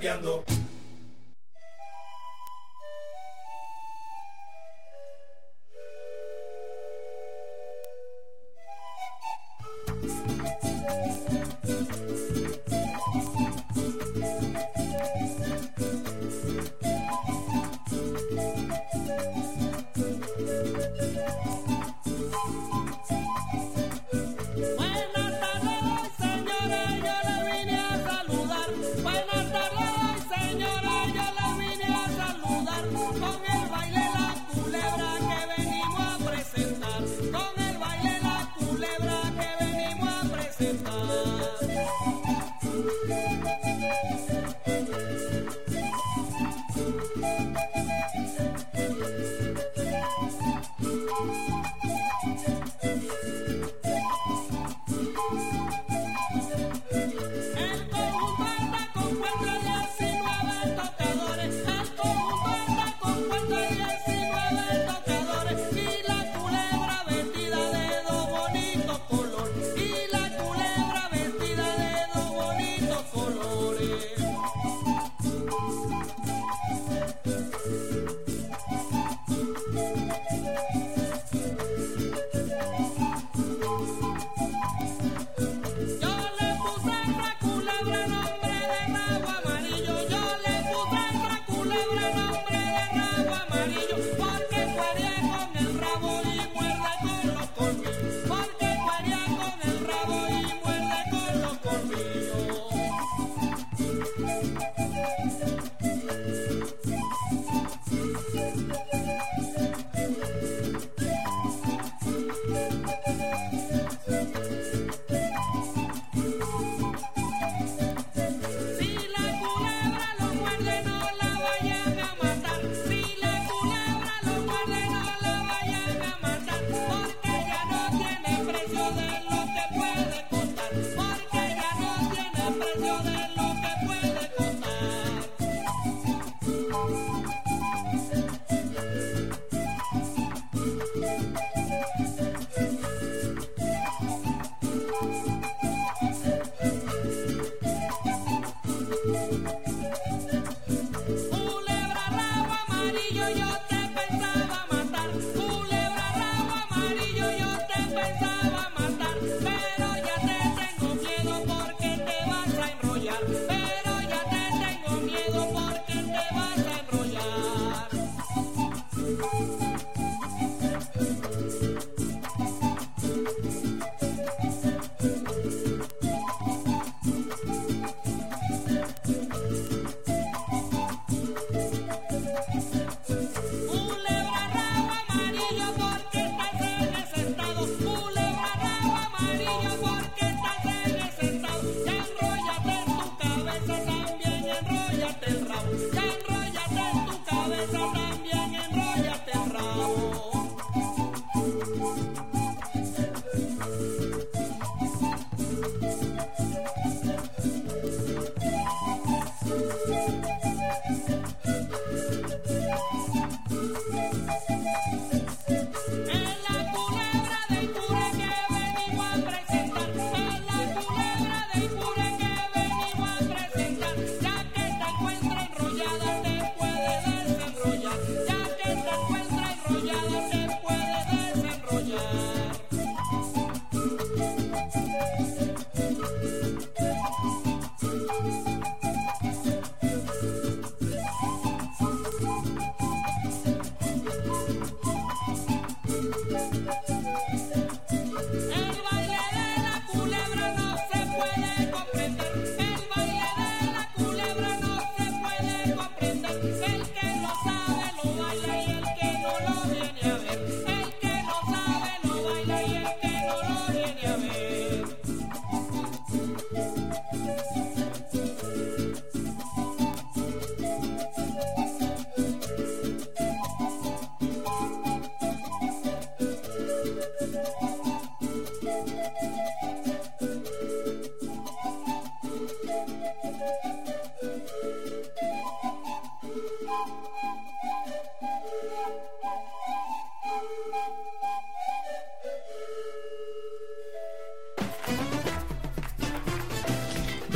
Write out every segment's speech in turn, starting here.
Zapateando.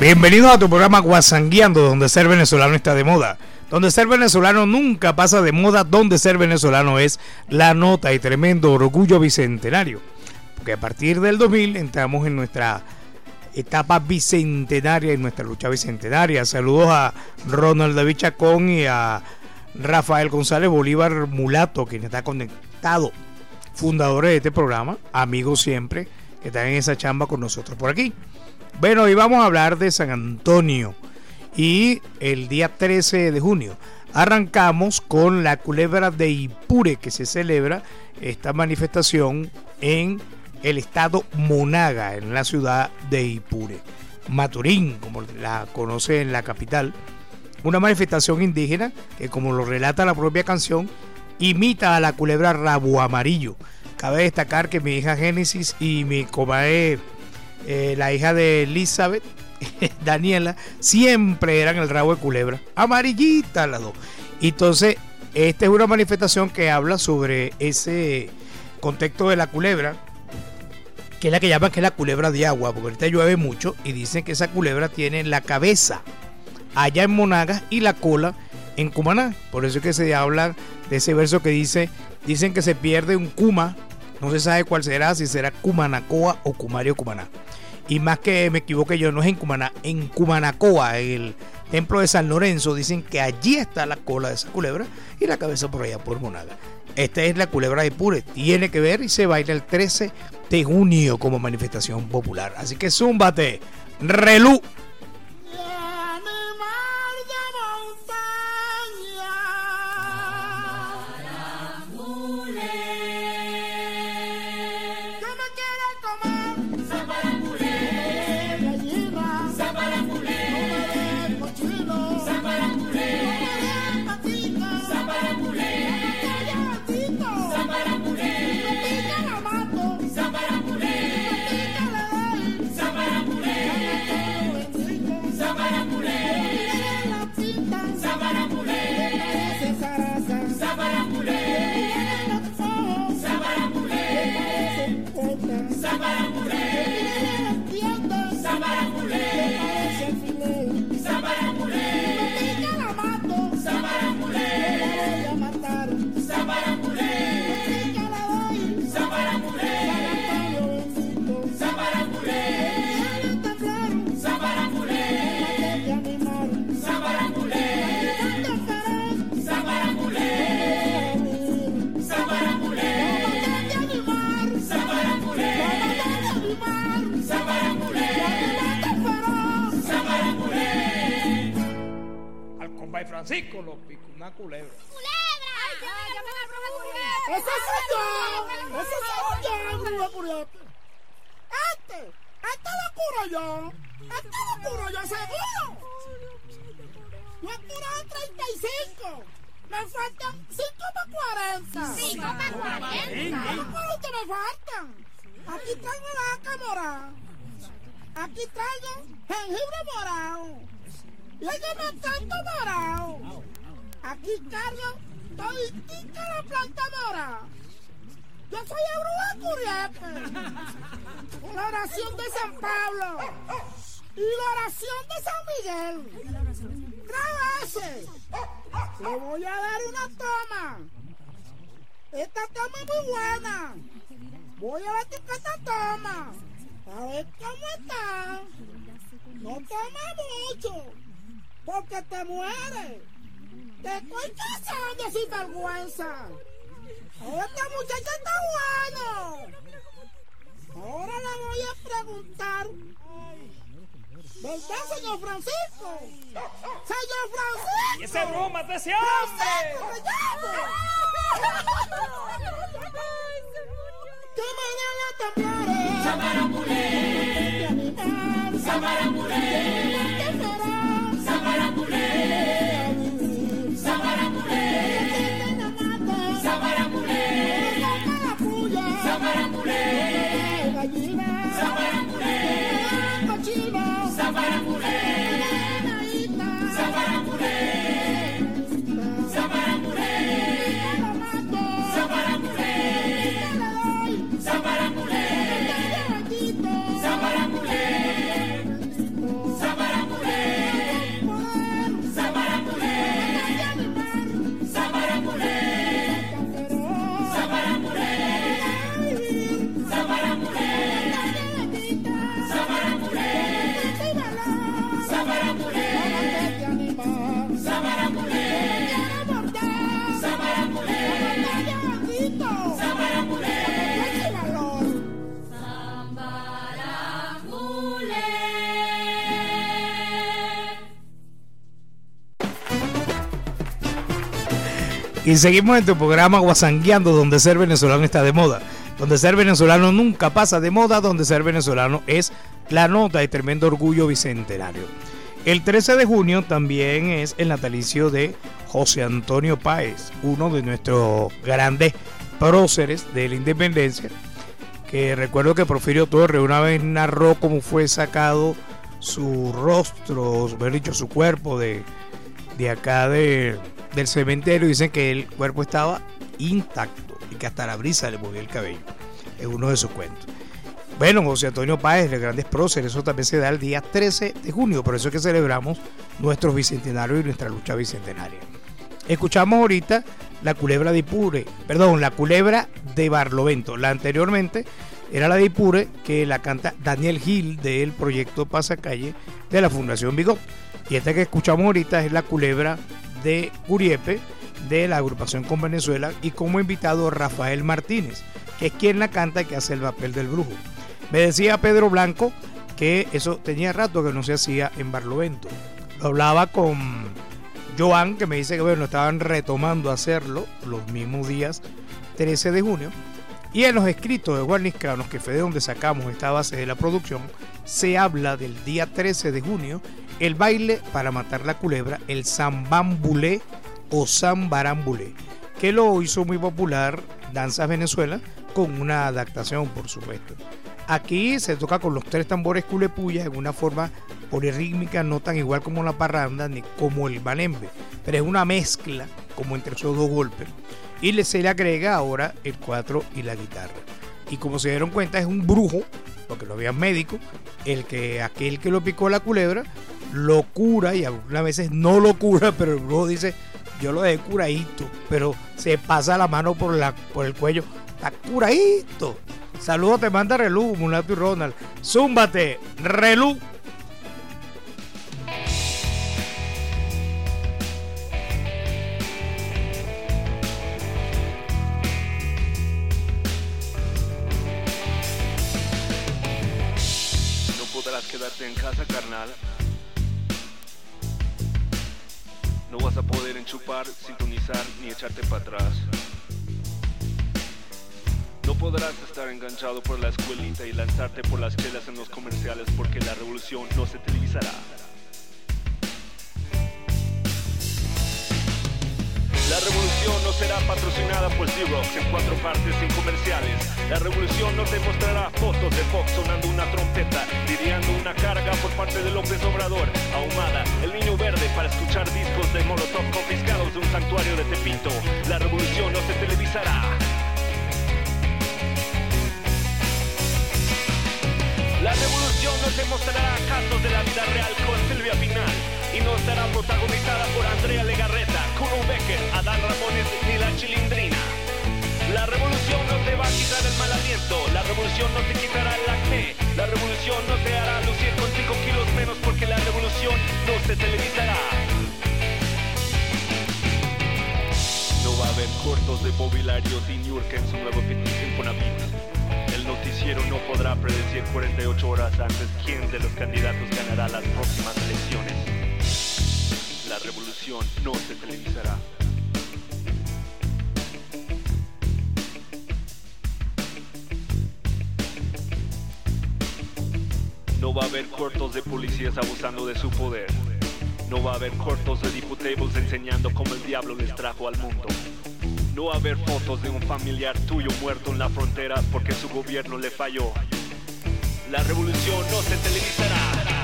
Bienvenidos a tu programa Guasangueando, donde ser venezolano está de moda. Donde ser venezolano nunca pasa de moda, donde ser venezolano es la nota y tremendo orgullo bicentenario. Porque a partir del 2000 entramos en nuestra etapa bicentenaria, en nuestra lucha bicentenaria. Saludos a Ronald David Chacón y a Rafael González Bolívar Mulato, quien está conectado, fundadores de este programa, amigos siempre, que están en esa chamba con nosotros por aquí. Bueno, hoy vamos a hablar de San Antonio y el día 13 de junio arrancamos con la culebra de Ipure, que se celebra esta manifestación en el estado Monaga, en la ciudad de Ipure, Maturín, como la conoce en la capital. Una manifestación indígena que, como lo relata la propia canción, imita a la culebra rabo amarillo. Cabe destacar que mi hija Génesis y mi comadre, la hija de Elizabeth, Daniela, siempre eran el rabo de culebra, amarillita las dos. Entonces, esta es una manifestación que habla sobre ese contexto de la culebra, que es la que llaman que es la culebra de agua, porque ahorita llueve mucho y dicen que esa culebra tiene la cabeza allá en Monagas y la cola en Cumaná. Por eso es que se habla de ese verso que dicen que se pierde un Cuma, no se sabe cuál será, si será Cumanacoa o Cumario Cumaná. Y más que me equivoque yo, no es en Cumaná, en Cumanacoa, el templo de San Lorenzo, dicen que allí está la cola de esa culebra y la cabeza por allá por Monaga. Esta es la culebra de Ipure, tiene que ver y se baila el 13 de junio como manifestación popular. Así que zúmbate, relú. Francisco lo picó una culebra. ¡Culebra! ¡Ay, llamen al profe Curiete! ¡Ese soy yo! ¡Ese soy yo, profe Curiete! ¡Este lo curo yo! ¡Este lo curo yo, seguro! Yo he curado 35. Me faltan 5 para 40. 5 para 40. ¿Cuánto me faltan? Aquí traigo la vaca morada. Aquí traigo jengibre morado. Y ella me encanta morado. Aquí cargo toditita la planta morada. Yo soy el brujo Curiete. La oración de San Pablo. Y la oración de San Miguel. Grabase. Le voy a dar una toma. Esta toma es muy buena. Voy a ver qué esta toma. A ver cómo está. No toma mucho, porque te mueres. Te estoy casando sin vergüenza. Esta muchacha está bueno. Ahora le voy a preguntar. ¿Verdad, señor Francisco? ¡Señor Francisco! ¡Y ese broma de ese hombre! ¡Que me den la temblores! ¡Zamarambulé! ¡Zamarambulé! ¡Zamarambulé! ¡Zamarambulé! ¡Zamarambulé! ¡Zamarambulé! ¡Gallina! ¡Zamarambulé! ¡Cochino! ¡Zamarambulé! ¡Zamarambulé! ¡Zamarambulé! ¡Zamarambulé! ¡Zamarambulé! ¡Zamarambulé! Y seguimos en tu programa Guasangueando, donde ser venezolano está de moda. Donde ser venezolano nunca pasa de moda, donde ser venezolano es la nota y tremendo orgullo bicentenario. El 13 de junio también es el natalicio de José Antonio Páez, uno de nuestros grandes próceres de la independencia, que recuerdo que Porfirio Torres una vez narró cómo fue sacado su rostro, mejor dicho, su cuerpo de acá del cementerio. Dicen que el cuerpo estaba intacto y que hasta la brisa le movía el cabello. Es uno de sus cuentos. Bueno, José Antonio Páez, de grandes próceres, eso también se da el día 13 de junio, por eso es que celebramos nuestros bicentenarios y nuestra lucha bicentenaria. Escuchamos ahorita la culebra de Ipure, la culebra de Barlovento. La anteriormente era la de Ipure, que la canta Daniel Gil del proyecto Pasacalle de la Fundación Bigot. Y esta que escuchamos ahorita es la culebra de Curiepe, de la agrupación Con Venezuela, y como invitado Rafael Martínez, que es quien la canta, que hace el papel del brujo. Me decía Pedro Blanco que eso tenía rato que no se hacía en Barlovento. Lo hablaba con Joan, que me dice que bueno, estaban retomando hacerlo los mismos días 13 de junio. Y en los escritos de Juan Liscanos, que fue de donde sacamos esta base de la producción, se habla del día 13 de junio, el baile para matar la culebra, el Zambambulé o Zambarambulé, que lo hizo muy popular Danzas Venezuela, con una adaptación, por supuesto. Aquí se toca con los 3 tambores culepuyas en una forma polirrítmica, no tan igual como la parranda ni como el malembe, pero es una mezcla como entre esos dos golpes. Y se le agrega ahora el 4 y la guitarra. Y como se dieron cuenta, es un brujo, porque no había médico, aquel que lo picó la culebra lo cura, y algunas veces no lo cura, pero el brujo dice: yo lo dejé curadito, pero se pasa la mano por el cuello, está curadito. Saludos, te manda Relú, Mulato y Ronald. Zúmbate, Relú. No podrás quedarte en casa, carnal. No vas a poder enchufar, sintonizar ni echarte para atrás. No podrás estar enganchado por la escuelita y lanzarte por las chelas en los comerciales, porque la revolución no se televisará. La revolución no será patrocinada por Xerox en 4 partes sin comerciales. La revolución no te mostrará fotos de Fox sonando una trompeta, lidiando una carga por parte de López Obrador, ahumada, el niño verde para escuchar discos de Molotov confiscados de un santuario de Tepito. La revolución no se televisará. La revolución no te mostrará casos de la vida real con Silvia Pinal y no estará protagonizada por Andrea Legarreta, Kuno Becker, Adán Ramones ni la Chilindrina. La revolución no te va a quitar el mal aliento, la revolución no te quitará el acné, la revolución no te hará lucir con 5 kilos menos, porque la revolución no se televisará. No va a haber cortos de Bobby Larios y Niurka en su nuevo Infonavit. El noticiero no podrá predecir 48 horas antes quién de los candidatos ganará las próximas elecciones. La revolución no se televisará. No va a haber cortos de policías abusando de su poder. No va a haber cortos de diputados enseñando cómo el diablo les trajo al mundo. No va a haber fotos de un familiar tuyo muerto en la frontera porque su gobierno le falló. La revolución no se televisará.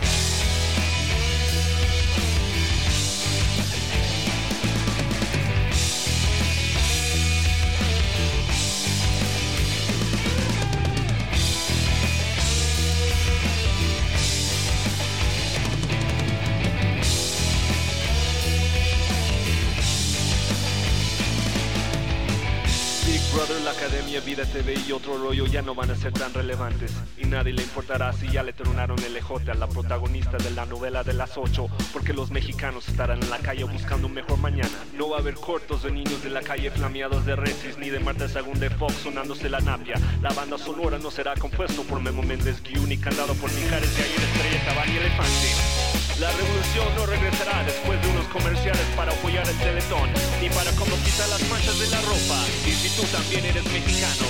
La Academia, Vida TV y otro rollo ya no van a ser tan relevantes, y nadie le importará si ya le tronaron el ejote a la protagonista de la novela de las 8, porque los mexicanos estarán en la calle buscando un mejor mañana. No va a haber cortos de niños de la calle flameados de Resis, ni de Marta Sagún de Fox sonándose la napia. La banda sonora no será compuesto por Memo Méndez Guiú, ni cantado por Mijares de Ayer, Estrella, Tabán y Elefante. La revolución no regresará después de unos comerciales para apoyar el Teletón, ni para como quitar las manchas de la ropa. Y si tú también eres mexicano,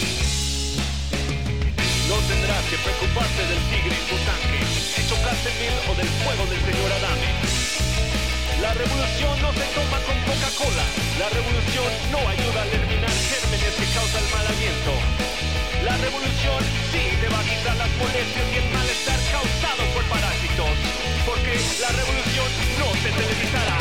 no tendrás que preocuparte del tigre en tu tanque, si chocaste mil o del fuego del señor Adame. La revolución no se toma con Coca-Cola. La revolución no ayuda a eliminar gérmenes que causan mal aliento. La revolución sí te va a quitar las molestias y el malestar causado por parásitos, porque la revolución no se televisará.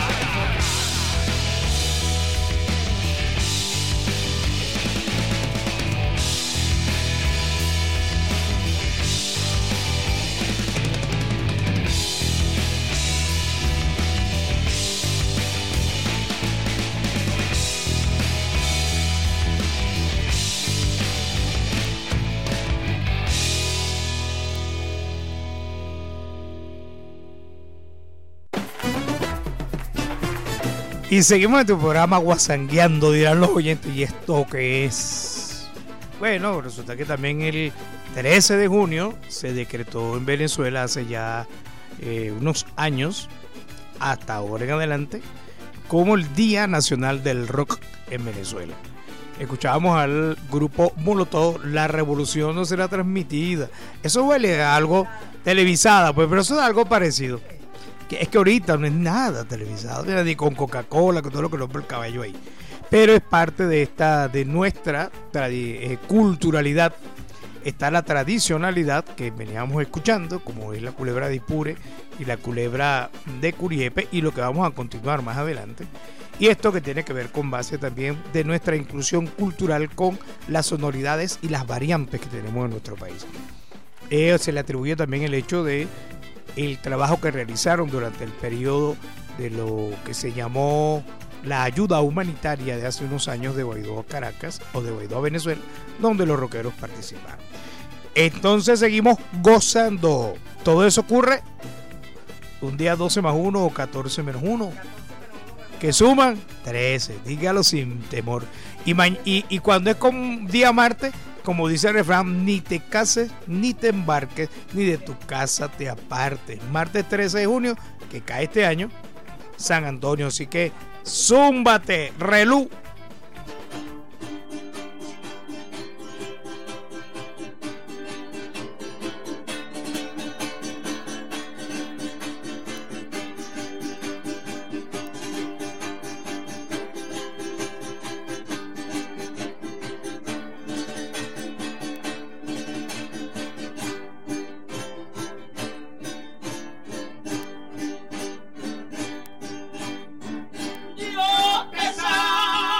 Y seguimos en tu programa Guasangueando, dirán los oyentes. ¿Y esto qué es? Bueno, resulta que también el 13 de junio se decretó en Venezuela hace ya unos años, hasta ahora en adelante, como el Día Nacional del Rock en Venezuela. Escuchábamos al grupo Molotov, La Revolución no será transmitida. Eso huele a algo televisada, pues, pero eso es algo parecido. Es que ahorita no es nada televisado, ni con Coca-Cola, con todo lo que rompe el caballo ahí. Pero es parte de nuestra culturalidad. Está la tradicionalidad que veníamos escuchando, como es la culebra de Ipure y la culebra de Curiepe, y lo que vamos a continuar más adelante. Y esto que tiene que ver con base también de nuestra inclusión cultural con las sonoridades y las variantes que tenemos en nuestro país. Se le atribuye también el hecho de el trabajo que realizaron durante el periodo de lo que se llamó la ayuda humanitaria de hace unos años de Guaidó a Caracas o de Guaidó a Venezuela, donde los rockeros participaron. Entonces seguimos gozando. Todo eso ocurre un día 12 más 1 o 14 menos 1. Que suman 13, dígalo sin temor. Y cuando es con día martes, como dice el refrán, ni te cases, ni te embarques, ni de tu casa te apartes. Martes 13 de junio, que cae este año, San Antonio. Así que, zúmbate, relú. Yo te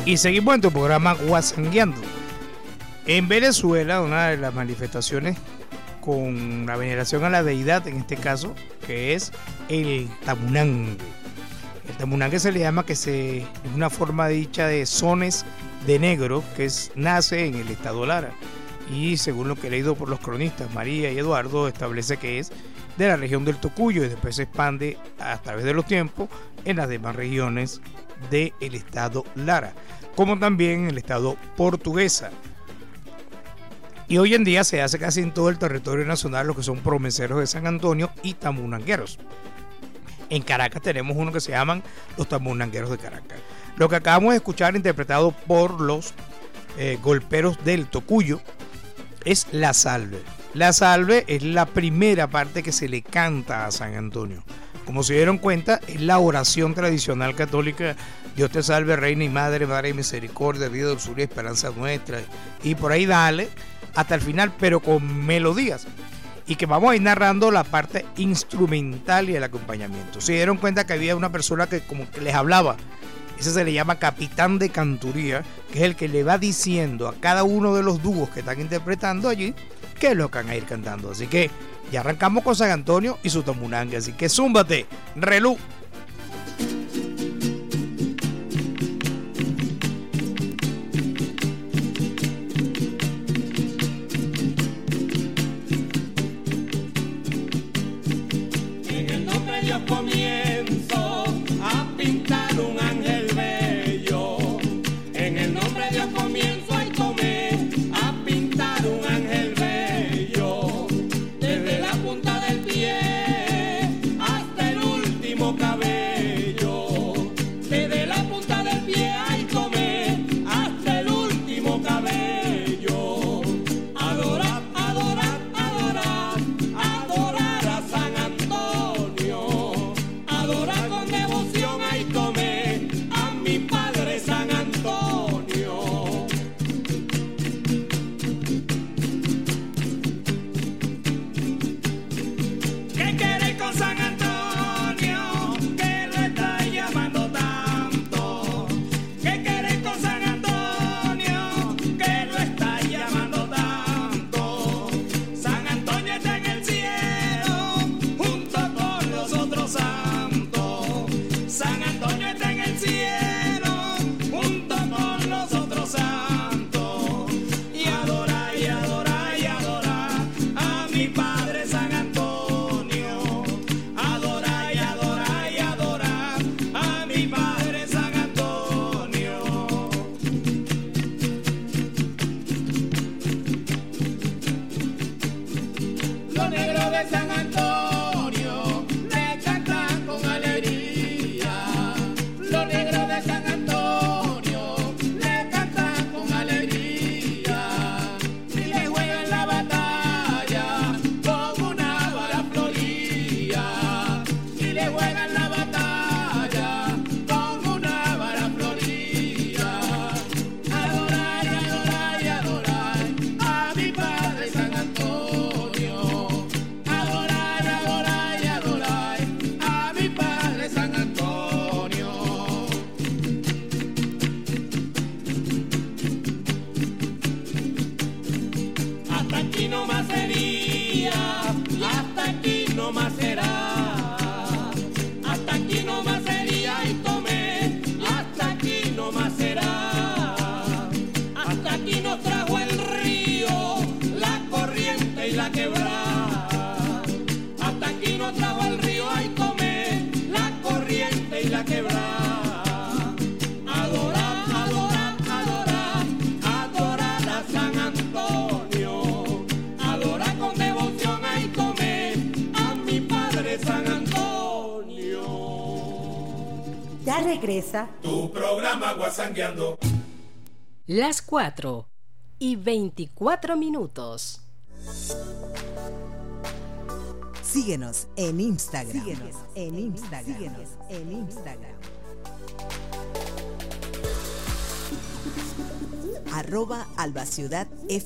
Y seguimos en tu programa Guasangueando. En Venezuela, una de las manifestaciones con la veneración a la deidad, en este caso, que es el tamunangue. El tamunangue se le llama es una forma dicha de sones de negro que nace en el estado Lara. Y según lo que he leído por los cronistas María y Eduardo, establece que es de la región del Tocuyo y después se expande a través de los tiempos en las demás regiones del estado Lara, como también en el estado Portuguesa. Y hoy en día se hace casi en todo el territorio nacional lo que son promeseros de San Antonio y tamunangueros. En Caracas tenemos uno que se llaman los tamunangueros de Caracas. Lo que acabamos de escuchar interpretado por los golperos del Tocuyo es La Salve. La Salve es la primera parte que se le canta a San Antonio. Como se dieron cuenta, es la oración tradicional católica: Dios te salve, Reina y Madre, Madre de Misericordia, vida, dulzura y esperanza nuestra. Y por ahí dale hasta el final, pero con melodías. Y que vamos a ir narrando la parte instrumental y el acompañamiento. Se dieron cuenta que había una persona que como que les hablaba. Ese se le llama capitán de canturía, que es el que le va diciendo a cada uno de los dúos que están interpretando allí qué es lo que van a ir cantando. Así que ya arrancamos con San Antonio y su tamunangue. Así que zúmbate, relú. En el nombre de Dios comienzo a pintar un ángel bello. En el nombre de Dios comienzo a tomé a pintar un ángel bello. Desde la punta del pie hasta el último cabello. Desde la punta del pie ay tomé hasta el último cabello. Adorar, adorar, adorar, adorar a San Antonio. Adorar con devoción ay tomé a mi Padre San Antonio. ¿Qué queréis con San Antonio? Que lo está llamando tanto. ¿Qué queréis con San Antonio? Que lo está llamando tanto. San Antonio está en el cielo junto con los otros santos. San Antonio está en el cielo junto con los otros santos. Y adorar, y adorar, y adorar a mi Padre San Antonio. Adorar, y adorar, y adorar a mi Padre San Antonio. Los negros de San Antonio le cantan con alegría. Los negros de San Antonio le cantan con alegría. Y le juegan la batalla con una vara florida. Y le juegan la batalla con una vara florida. Adorar, y adorar, y adorar a mi Padre San Antonio. Adorar, y adorar, y adorar a mi Padre San Antonio. Hasta aquí no más sería, y hasta aquí no más será. Hasta aquí no más sería y tomé, hasta aquí no más será. Hasta aquí nos trajo el río, la corriente y la quebrada. Hasta aquí nos trajo el río, ay tomé, la corriente y la quebrada. Adorar, adorar, adorar, adorar a San Antonio. Adorar con devoción, ay tomé a mi Padre San Antonio. Ya regresa Tu programa Guasangueando. las 4:24. Síguenos en Instagram.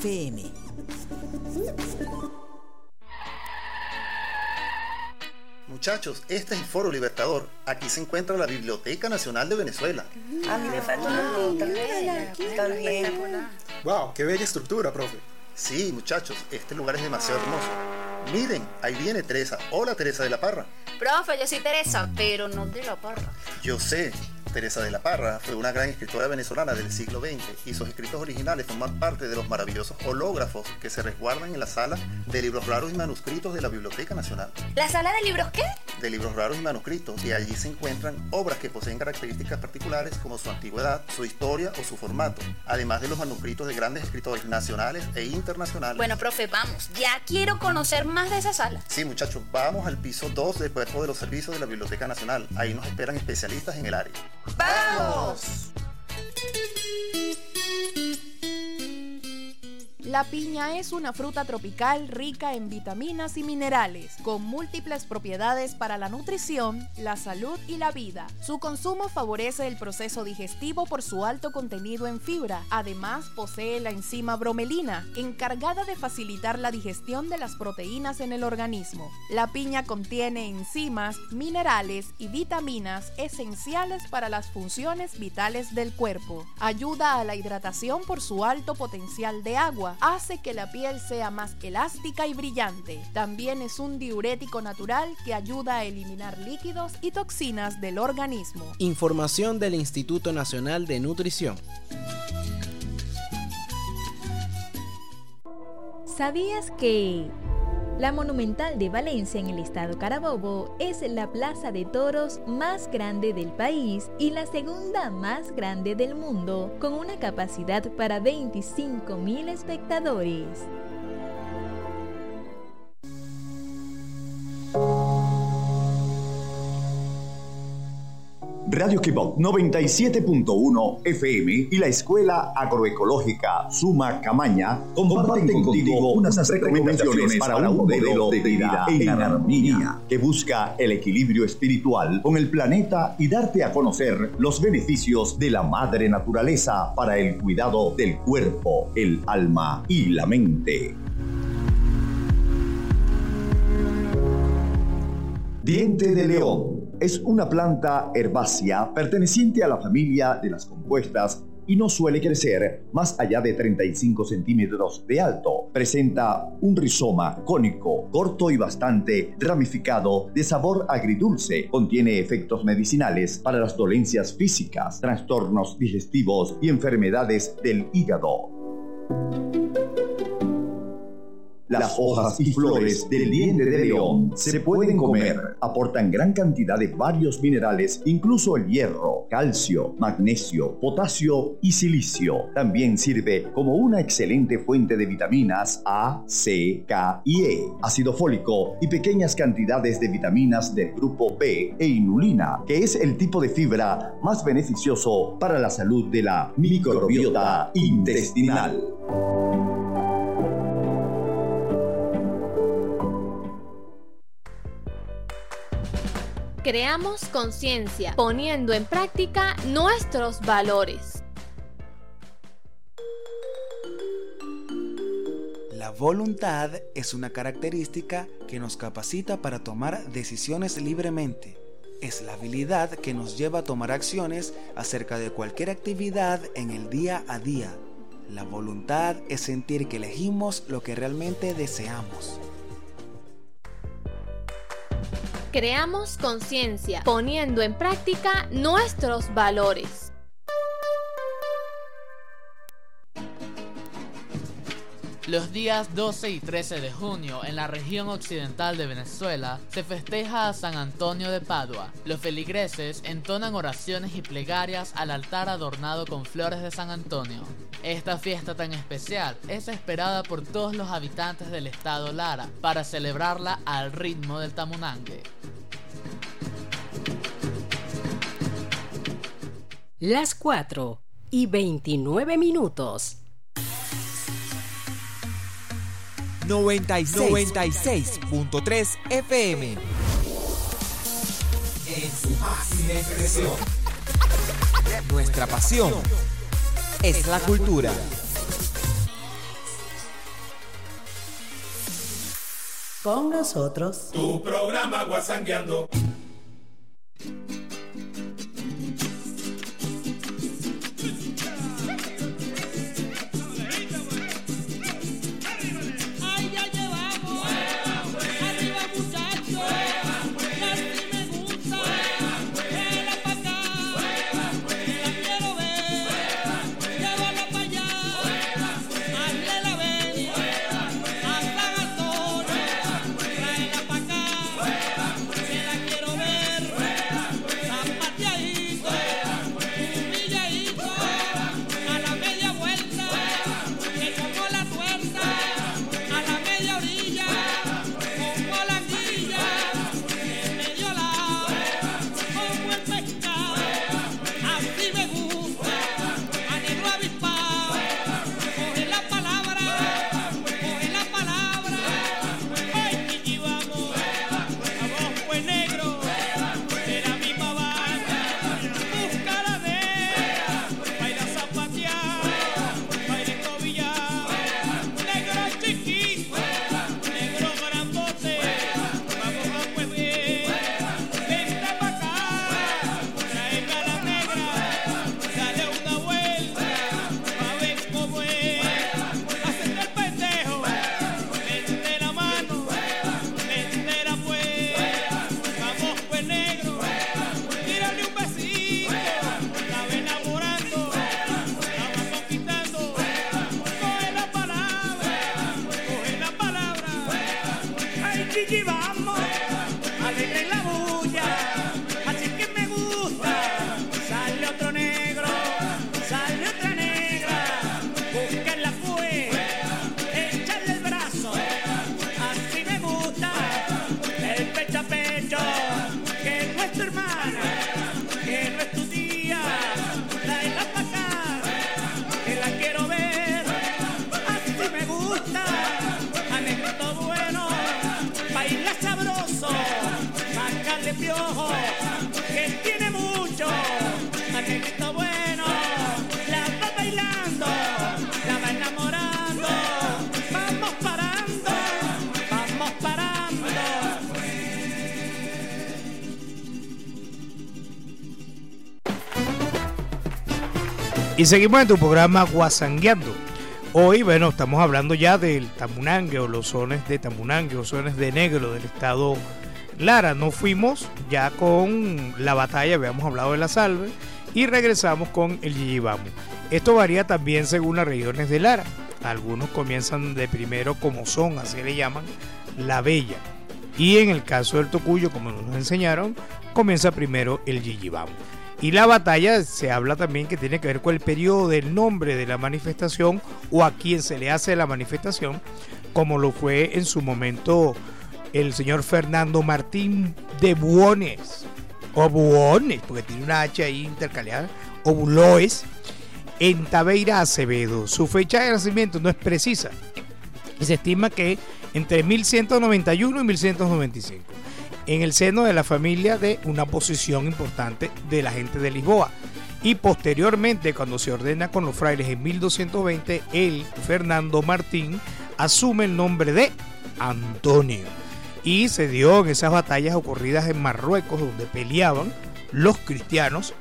@albaciudadfm. Muchachos, este es el Foro Libertador. Aquí se encuentra la Biblioteca Nacional de Venezuela. A mí me falta una nota. Está bien. Wow, qué bella estructura, profe. Sí, muchachos, este lugar es demasiado hermoso. Miren, ahí viene Teresa. Hola, Teresa de la Parra. Profe, yo soy Teresa, pero no de la Parra. Yo sé. Teresa de la Parra fue una gran escritora venezolana del siglo XX y sus escritos originales forman parte de los maravillosos hológrafos que se resguardan en la sala de libros raros y manuscritos de la Biblioteca Nacional. ¿La sala de libros qué? De libros raros y manuscritos, y allí se encuentran obras que poseen características particulares como su antigüedad, su historia o su formato, además de los manuscritos de grandes escritores nacionales e internacionales. Bueno, profe, vamos, ya quiero conocer más de esa sala. Sí, muchachos, vamos al piso 2 del Cuerpo de los Servicios de la Biblioteca Nacional. Ahí nos esperan especialistas en el área. ¡Vamos! La piña es una fruta tropical rica en vitaminas y minerales, con múltiples propiedades para la nutrición, la salud y la vida. Su consumo favorece el proceso digestivo por su alto contenido en fibra. Además, posee la enzima bromelina, encargada de facilitar la digestión de las proteínas en el organismo. La piña contiene enzimas, minerales y vitaminas esenciales para las funciones vitales del cuerpo. Ayuda a la hidratación por su alto potencial de agua. Hace que la piel sea más elástica y brillante. También es un diurético natural que ayuda a eliminar líquidos y toxinas del organismo. Información del Instituto Nacional de Nutrición. ¿Sabías que la Monumental de Valencia en el estado Carabobo es la plaza de toros más grande del país y la segunda más grande del mundo, con una capacidad para 25.000 espectadores? Radio Quibot 97.1 FM y la Escuela Agroecológica Suma Camaña comparten contigo unas recomendaciones para un modelo de vida en armonía que busca el equilibrio espiritual con el planeta y darte a conocer los beneficios de la madre naturaleza para el cuidado del cuerpo, el alma y la mente. Diente de león es una planta herbácea perteneciente a la familia de las compuestas y no suele crecer más allá de 35 centímetros de alto. Presenta un rizoma cónico, corto y bastante ramificado, de sabor agridulce. Contiene efectos medicinales para las dolencias físicas, trastornos digestivos y enfermedades del hígado. Las hojas y flores del diente de león se pueden comer. Aportan gran cantidad de varios minerales, incluso el hierro, calcio, magnesio, potasio y silicio. También sirve como una excelente fuente de vitaminas A, C, K y E, ácido fólico y pequeñas cantidades de vitaminas del grupo B e inulina, que es el tipo de fibra más beneficioso para la salud de la microbiota intestinal. Creamos conciencia, poniendo en práctica nuestros valores. La voluntad es una característica que nos capacita para tomar decisiones libremente. Es la habilidad que nos lleva a tomar acciones acerca de cualquier actividad en el día a día. La voluntad es sentir que elegimos lo que realmente deseamos. Creamos conciencia, poniendo en práctica nuestros valores. Los días 12 y 13 de junio, en la región occidental de Venezuela, se festeja a San Antonio de Padua. Los feligreses entonan oraciones y plegarias al altar adornado con flores de San Antonio. Esta fiesta tan especial es esperada por todos los habitantes del estado Lara para celebrarla al ritmo del tamunangue. Las 4:29. 96.3 FM. En su máxima expresión. Nuestra pasión es la cultura. Con nosotros. Tu programa Guasangueando. Y seguimos en tu programa Guasangueando. Hoy, bueno, estamos hablando ya del Tamunangue o los sones de Tamunangue o sones de negro del estado Lara. Nos fuimos ya con la batalla, habíamos hablado de la salve y regresamos con el Yiyibamu. Esto varía también según las regiones de Lara. Algunos comienzan de primero como son, así le llaman, la bella. Y en el caso del Tocuyo, como nos enseñaron, comienza primero el Yiyibamu. Y la batalla se habla también que tiene que ver con el periodo del nombre de la manifestación o a quien se le hace la manifestación, como lo fue en su momento el señor Fernando Martín de Buones, o Buones, porque tiene una H ahí intercalada, o Buloes, en Tabeira Acevedo. Su fecha de nacimiento no es precisa y se estima que entre 1191 y 1195. En el seno de la familia de una posición importante de la gente de Lisboa. Y posteriormente, cuando se ordena con los frailes en 1220, él, Fernando Martín, asume el nombre de Antonio. Y se dio en esas batallas ocurridas en Marruecos, donde peleaban los cristianos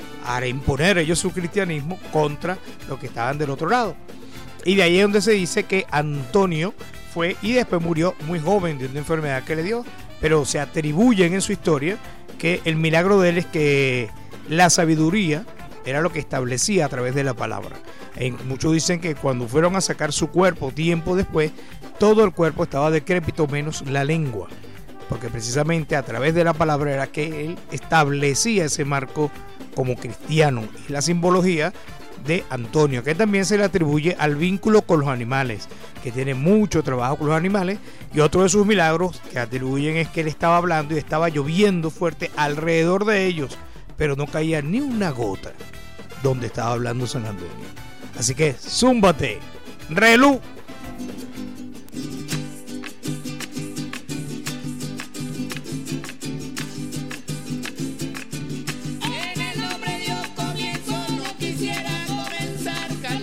a imponer ellos su cristianismo contra los que estaban del otro lado. Y de ahí es donde se dice que Antonio fue y después murió muy joven de una enfermedad que le dio, pero se atribuyen en su historia que el milagro de él es que la sabiduría era lo que establecía a través de la palabra. Muchos dicen que cuando fueron a sacar su cuerpo tiempo después, todo el cuerpo estaba decrépito menos la lengua, porque precisamente a través de la palabra era que él establecía ese marco como cristiano. Y la simbología de Antonio, que también se le atribuye al vínculo con los animales, que tiene mucho trabajo con los animales, y otro de sus milagros que atribuyen es que él estaba hablando y estaba lloviendo fuerte alrededor de ellos, pero no caía ni una gota donde estaba hablando San Antonio. Así que zúmbate, relú.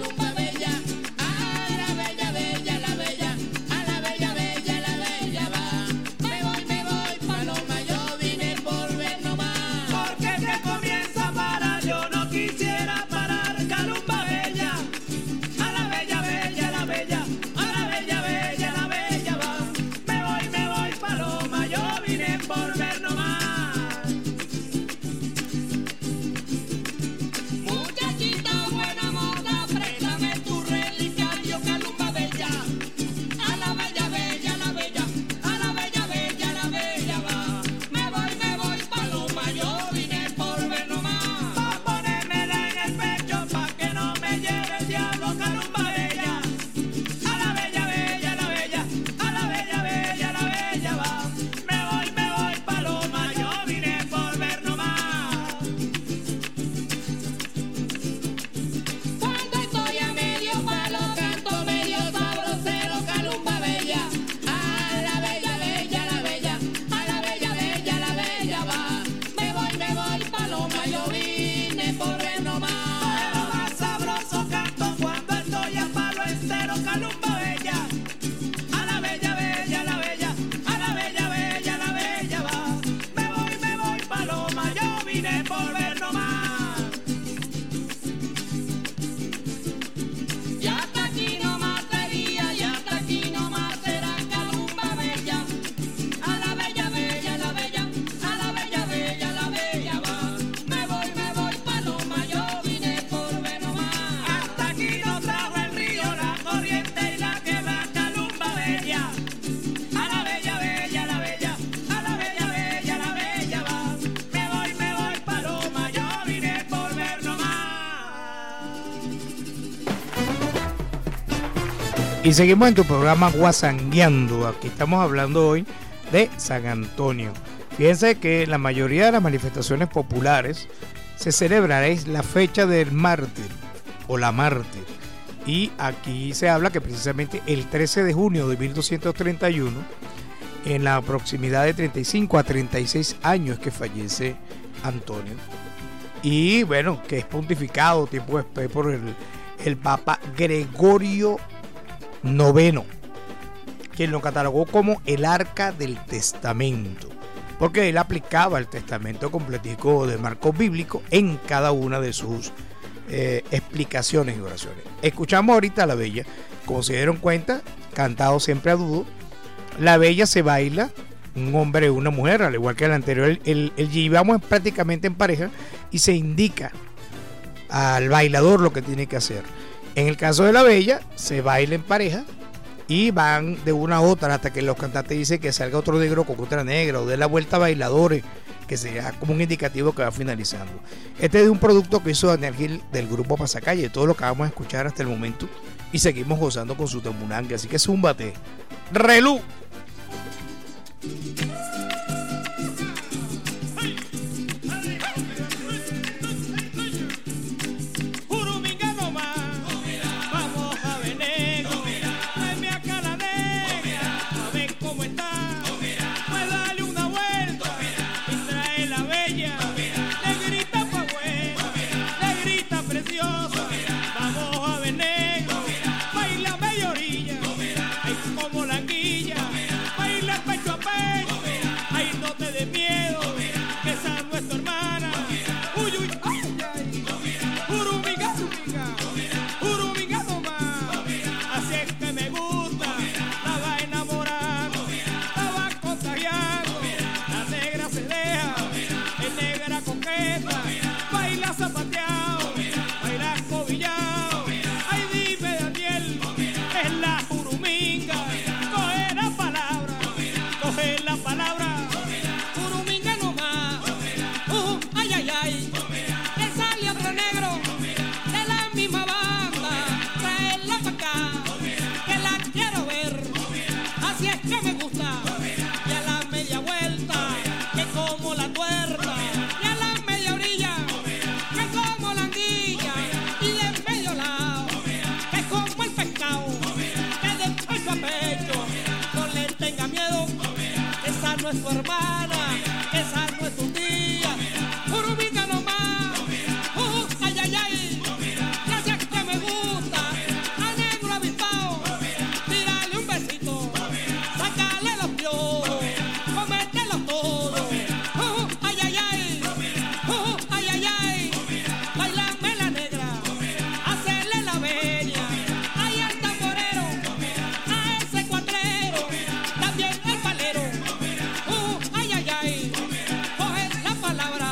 A la bella, bella, la bella, a la bella, bella, la bella va. Y seguimos en tu programa Guasangueando. Aquí estamos hablando hoy de San Antonio. Fíjense que la mayoría de las manifestaciones populares se celebra la fecha del mártir o la mártir. Y aquí se habla que precisamente el 13 de junio de 1231, en la proximidad de 35 a 36 años que fallece Antonio. Y bueno, que es pontificado tiempo después por el Papa Gregorio IX, quien lo catalogó como el Arca del Testamento, porque él aplicaba el testamento completico de marcos bíblicos en cada una de sus explicaciones y oraciones. Escuchamos ahorita a La Bella, como se dieron cuenta, cantado siempre a dúo. La Bella se baila, un hombre y una mujer, al igual que el anterior. El llevamos prácticamente en pareja y se indica al bailador lo que tiene que hacer. En el caso de La Bella, se baila en pareja y van de una a otra hasta que los cantantes dicen que salga otro negro con otra negra o de la vuelta a bailadores, que sea como un indicativo que va finalizando. Este es de un producto que hizo Daniel Gil del grupo Pasacalle, todo lo que vamos a escuchar hasta el momento, y seguimos gozando con su tamunangue, así que zúmbate. ¡Relú! No es tu hermana, esa no es tu tía. Juruminga nomás, ay, ay, ay. Gracias que me gusta, a negro avispao. Tírale un besito, sácale los piojos, comételos todos. Ay, ay, ay, ay, ay, ay. Bailame la negra, hacerle la bella. Ahí al tamborero, a ese cuatrero, también el palero. Ay, ay, ay, cogen la palabra,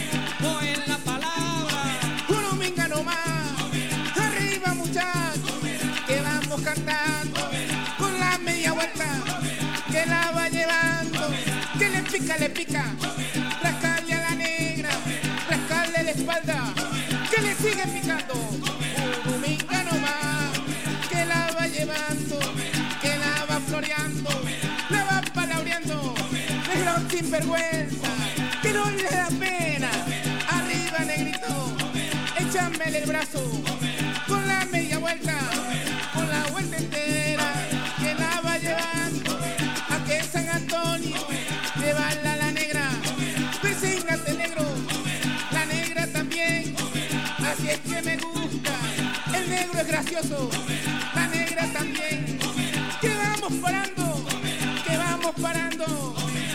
Juruminga nomás, arriba muchachos, que vamos cantando, con la media vuelta, que la va llevando, que le pica, rascarle a la negra, rascarle la espalda, que le sigue picando, Juruminga nomás, que la va llevando, que la va floreando, la va palabreando. Sin vergüenza, que no le da pena. Arriba, negrito, échame el brazo, con la media vuelta, con la vuelta entera, que la va llevando, a que San Antonio le baila la negra. Persígnate, negro, la negra también, así es que me gusta. El negro es gracioso, la negra también. Que vamos parando, que vamos parando.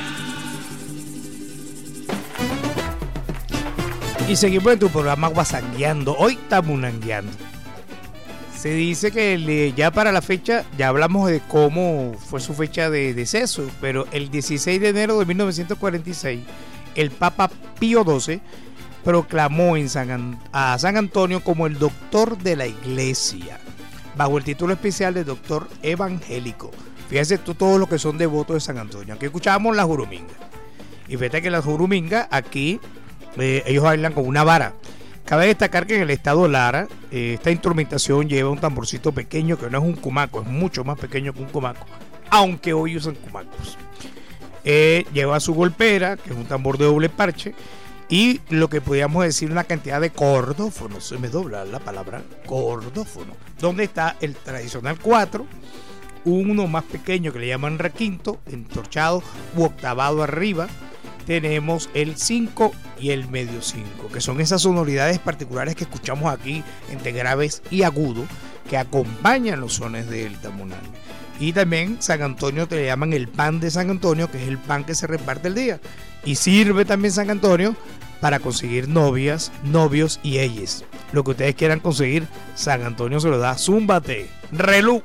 Y seguimos en tu programa Guasangueando. Hoy tamunangueando. Se dice que ya para la fecha, ya hablamos de cómo fue su fecha de deceso, pero el 16 de enero de 1946, el Papa Pío XII proclamó a San Antonio como el doctor de la iglesia, bajo el título especial de doctor evangélico. Fíjense tú todos los que son devotos de San Antonio. Aquí escuchábamos la juruminga. Y fíjate que la juruminga aquí ellos bailan con una vara. Cabe destacar que en el estado Lara esta instrumentación lleva un tamborcito pequeño que no es un cumaco, es mucho más pequeño que un cumaco, aunque hoy usan cumacos. Lleva su golpera, que es un tambor de doble parche, y lo que podríamos decir una cantidad de cordófonos, se me dobla la palabra, cordófono, donde está el tradicional 4, uno más pequeño que le llaman requinto, entorchado u octavado arriba. Tenemos el 5 y el medio 5, que son esas sonoridades particulares que escuchamos aquí entre graves y agudos, que acompañan los sones del tamonal. Y también San Antonio te le llaman el pan de San Antonio, que es el pan que se reparte el día. Y sirve también San Antonio para conseguir novias, novios y ellas. Lo que ustedes quieran conseguir, San Antonio se lo da. Zúmbate, relú.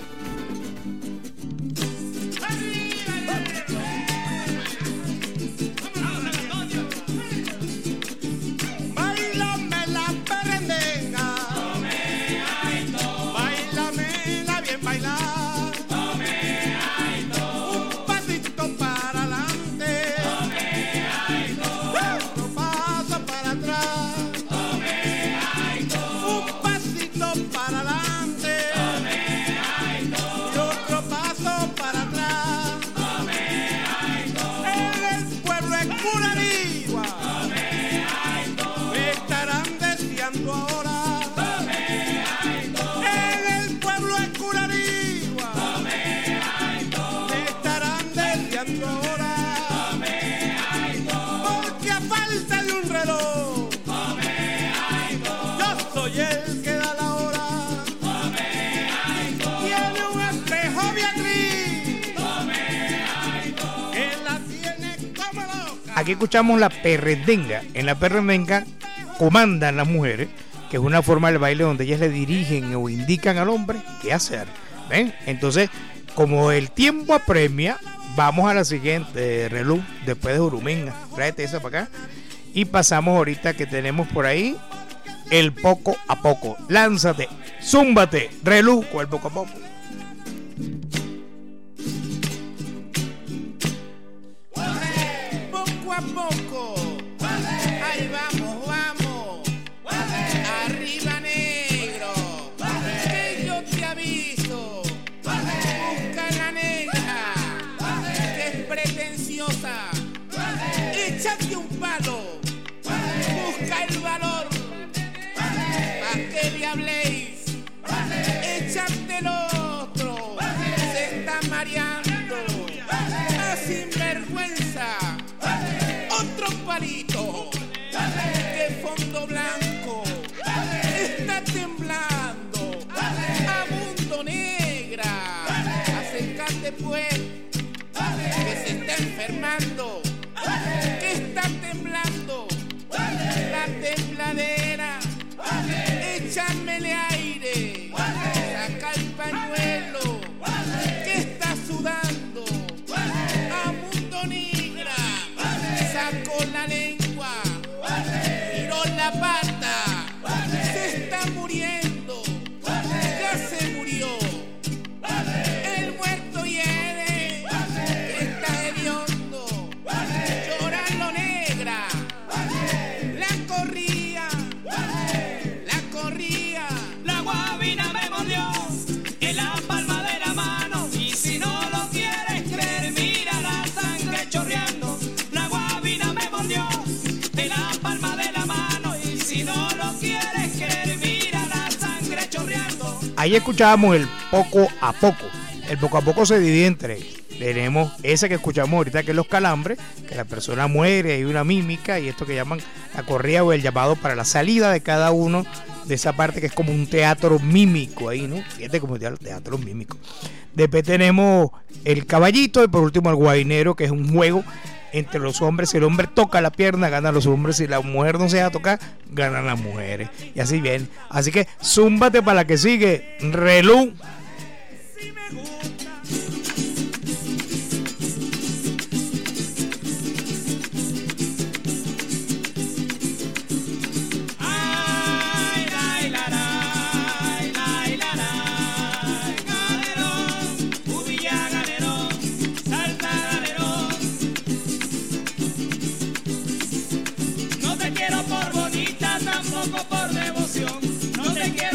Aquí escuchamos la perrendenga. En la perrendenga comandan las mujeres, que es una forma del baile donde ellas le dirigen o indican al hombre qué hacer. ¿Ven? Entonces, como el tiempo apremia, vamos a la siguiente, reloj, después de Jurumenga. Tráete esa para acá. Y pasamos ahorita que tenemos por ahí el poco a poco. Lánzate, zúmbate, reloj con el poco a poco. A poco, ahí vamos, vamos, arriba negro, que yo te aviso, busca la negra, que es pretenciosa, échate un palo, busca el valor, pa' que le habléis, échate el otro, se está mareando, sinvergüenza. Otro palito de fondo blanco está temblando a mundo negra. Acércate pues, que se está enfermando, que está temblando la tembladera. Échamele aire, saca el pañuelo que está sudando a mundo negra. Sacó la lengua, tiró la pata, se está muriendo, ya se murió. El muerto hiede, está hediondo, llorando negra. La corría, la guabina me mordió en la palma de la mano. Y si no lo quieres creer, mira la sangre chorreando. En la palma de la mano, y si no lo quieres creer, mira la sangre chorreando. Ahí escuchábamos el poco a poco. El poco a poco se divide en tres. Tenemos ese que escuchamos ahorita, que es los calambres, que la persona muere, hay una mímica, y esto que llaman la corrida o el llamado para la salida de cada uno de esa parte, que es como un teatro mímico ahí, ¿no? Fíjate como teatro mímico. Después tenemos el caballito y por último el guainero, que es un juego entre los hombres. Si el hombre toca la pierna, ganan los hombres. Si la mujer no se deja tocar, ganan las mujeres. Y así bien. Así que zúmbate para la que sigue. Relú. Por devoción, no te quiero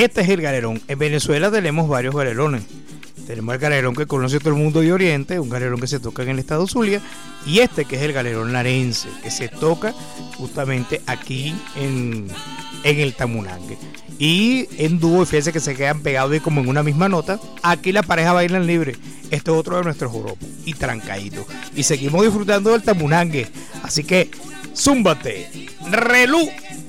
Este es el galerón. En Venezuela tenemos varios galerones. Tenemos el galerón que conoce todo el mundo de Oriente, un galerón que se toca en el estado Zulia, y este que es el galerón larense, que se toca justamente aquí en el Tamunangue. Y en dúo, fíjense que se quedan pegados y como en una misma nota. Aquí la pareja bailan libre. Este es otro de nuestros joropos y trancaditos. Y seguimos disfrutando del Tamunangue. Así que, zúmbate, relú.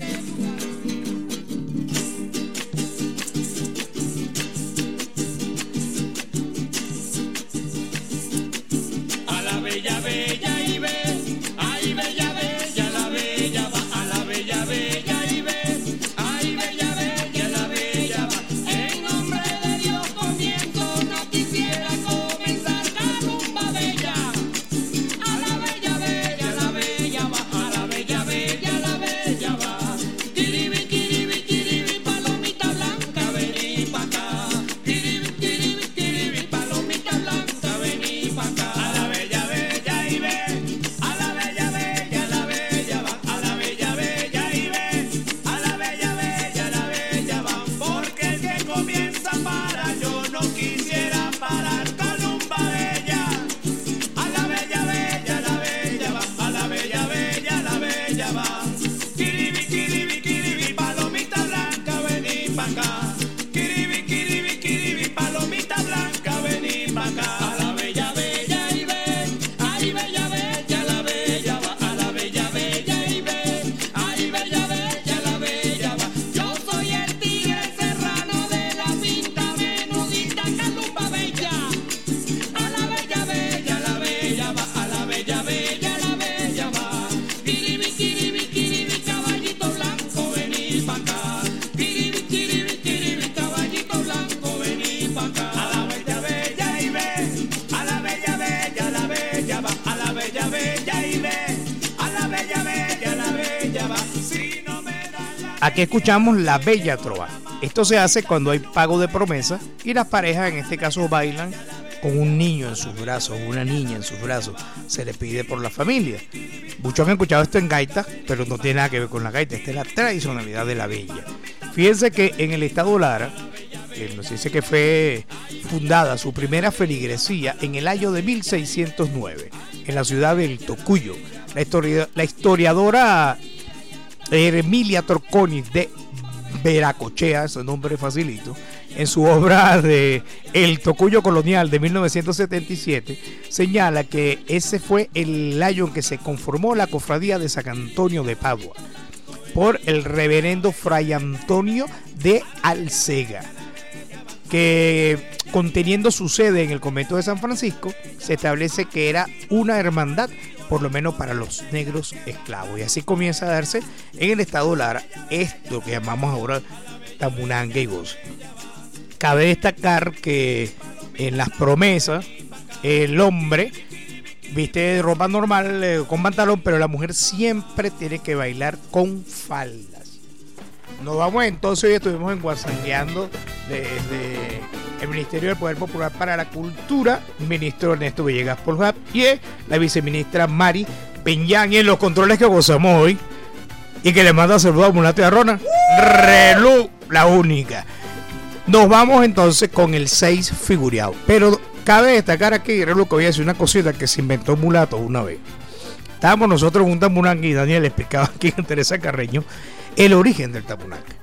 Aquí escuchamos La Bella Trova. Esto se hace cuando hay pago de promesa y las parejas en este caso bailan con un niño en sus brazos, una niña en sus brazos. Se le pide por la familia. Muchos han escuchado esto en gaita, pero no tiene nada que ver con la gaita. Esta es la tradicionalidad de la bella. Fíjense que en el estado Lara, nos dice que fue fundada su primera feligresía en el año de 1609, en la ciudad del Tocuyo. La historiadora Emilia Torconis de Veracochea, ese nombre facilito, en su obra de El Tocuyo Colonial de 1977, señala que ese fue el año en que se conformó la cofradía de San Antonio de Padua por el reverendo Fray Antonio de Alcega, que conteniendo su sede en el convento de San Francisco, se establece que era una hermandad por lo menos para los negros esclavos, y así comienza a darse en el estado Lara esto que llamamos ahora Tamunangue y Goce. Cabe destacar que en las promesas el hombre viste ropa normal con pantalón, pero la mujer siempre tiene que bailar con faldas. Nos vamos entonces, hoy estuvimos en Guasangueando desde el Ministerio del Poder Popular para la Cultura, ministro Ernesto Villegas Poljap y la viceministra Mari Peñán, y en los controles que gozamos hoy y que le manda saludos a Mulato y a Rona, Relú, la única. Nos vamos entonces con el 6 figureado, pero cabe destacar aquí, Relú, que voy a decir una cosita que se inventó Mulato una vez. Estábamos nosotros en un Tamunangue y Daniel explicaba aquí en Teresa Carreño el origen del Tamunangue.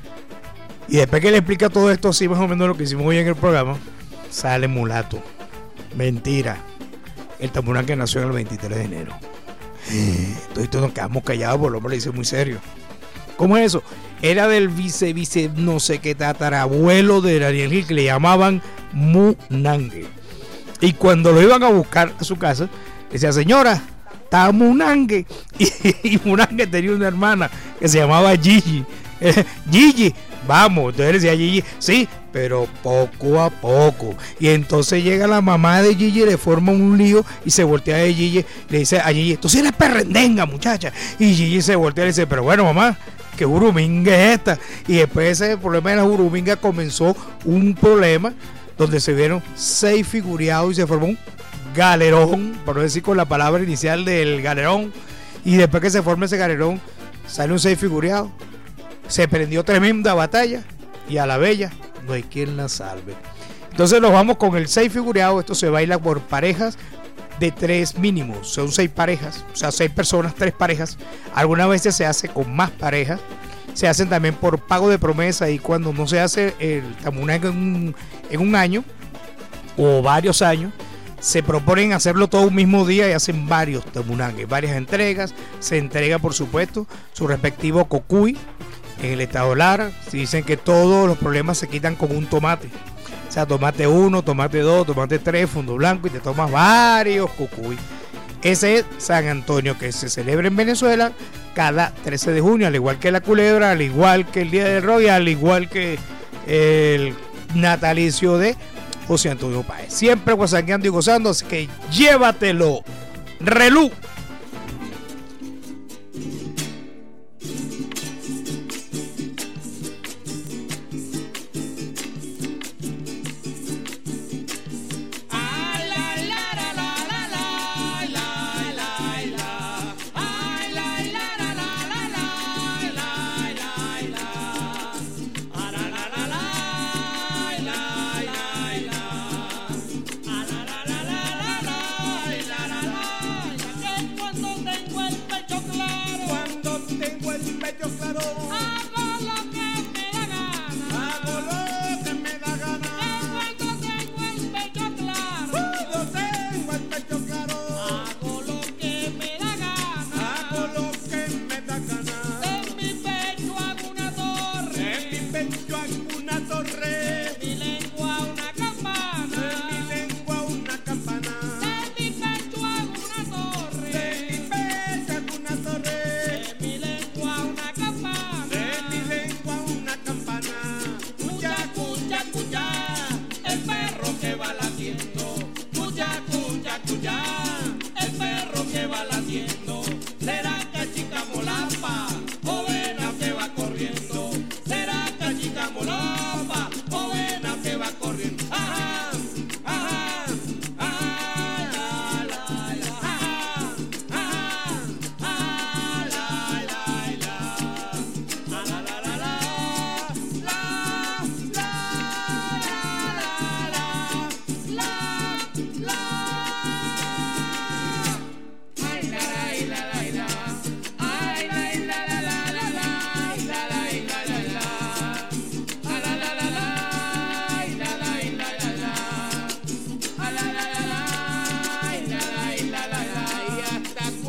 Y después que le explica todo esto, así más o menos lo que hicimos hoy en el programa, sale Mulato. Mentira. El Tamunangue nació el 23 de enero. Todos nos quedamos callados, porque el hombre le dice muy serio. ¿Cómo es eso? Era del vice no sé qué tatarabuelo de Daniel Gil, que le llamaban Munangue. Y cuando lo iban a buscar a su casa, decía, señora, está Munangue. Y Munangue tenía una hermana que se llamaba Gigi. Gigi, vamos. Entonces le decía a Gigi, sí, pero poco a poco. Y entonces llega la mamá de Gigi, le forma un lío y se voltea de Gigi, le dice a Gigi, tú sí eres perrendenga, muchacha. Y Gigi se voltea y le dice, pero bueno, mamá, ¿qué juruminga es esta? Y después ese problema de la juruminga comenzó un problema donde se vieron 6 figureados y se formó un galerón, por no decir con la palabra inicial del galerón. Y después que se forma ese galerón, sale un 6 figureado. Se prendió tremenda batalla y a la bella no hay quien la salve. Entonces nos vamos con el 6 figureado. Esto se baila por parejas de 3 mínimos. Son 6 parejas, o sea, 6 personas, 3 parejas. Algunas veces se hace con más parejas. Se hacen también por pago de promesa, y cuando no se hace el tamunangue en un año o varios años, se proponen hacerlo todo un mismo día y hacen varios tamunangues, varias entregas. Se entrega, por supuesto, su respectivo cocuy en el estado Lara. Se dicen que todos los problemas se quitan con un tomate. O sea, tomate 1, tomate 2, tomate 3, fondo blanco, y te tomas varios cocuy. Ese es San Antonio, que se celebra en Venezuela cada 13 de junio, al igual que la culebra, al igual que el Día del Roy, al igual que el natalicio de José Antonio Páez. Siempre guasangueando y gozando, así que llévatelo, relú.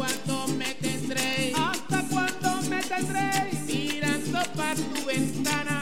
Mirando para tu ventana.